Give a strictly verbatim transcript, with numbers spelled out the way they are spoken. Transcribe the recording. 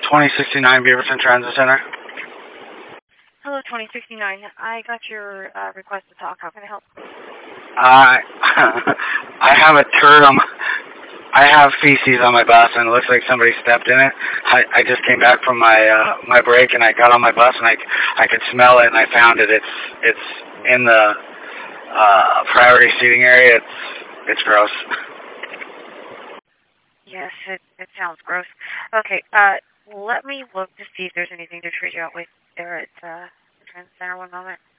twenty sixty-nine Beaverton Transit Center. Hello, twenty sixty-nine. I got your uh, request to talk. How can I help? I I have a turd on my, I have feces on my bus, and it looks like somebody stepped in it. I, I just came back from my uh, my break, and I got on my bus, and I, I could smell it, and I found it. It's it's in the uh, priority seating area. It's it's gross. Yes, it, it sounds gross. Okay, uh, let me look to see if there's anything to treat you out with there at uh, the Transit Center. One moment.